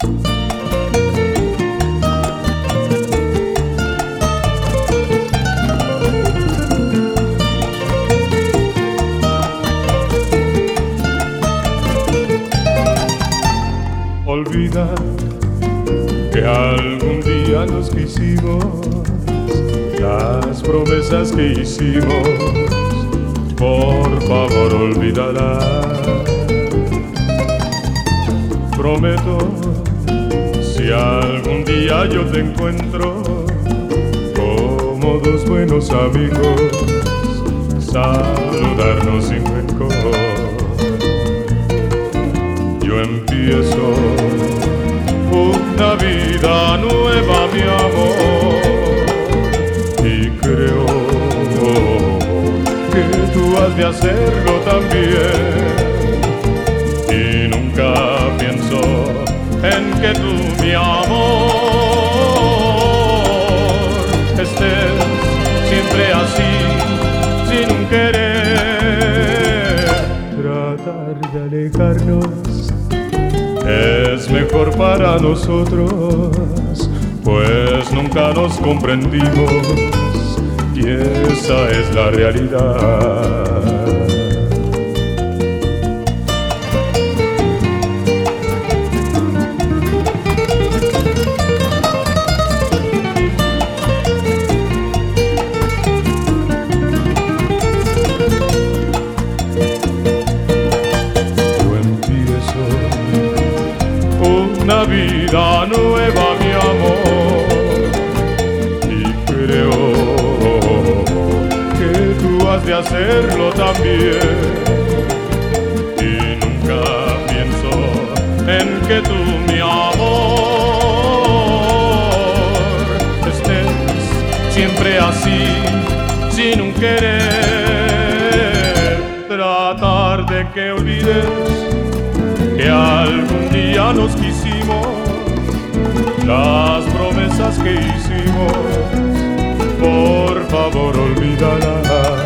Olvida que algún día nos quisimos, las promesas que hicimos, por favor olvídala. Prometo, si algún día yo te encuentro, como dos buenos amigos, saludarnos sin rencor. Yo empiezo una vida nueva, mi amor, y creo que tú has de hacerlo también. Y nunca pienso en que tú, mi amor, estés siempre así, sin un querer. Tratar de alejarnos es mejor para nosotros, pues nunca nos comprendimos y esa es la realidad. Una vida nueva, mi amor, y creo que tú has de hacerlo también. Y nunca pienso en que tú, mi amor, estés siempre así, sin un querer. Tratar de que olvides que algún día nos quisimos, las promesas que hicimos, por favor olvídala.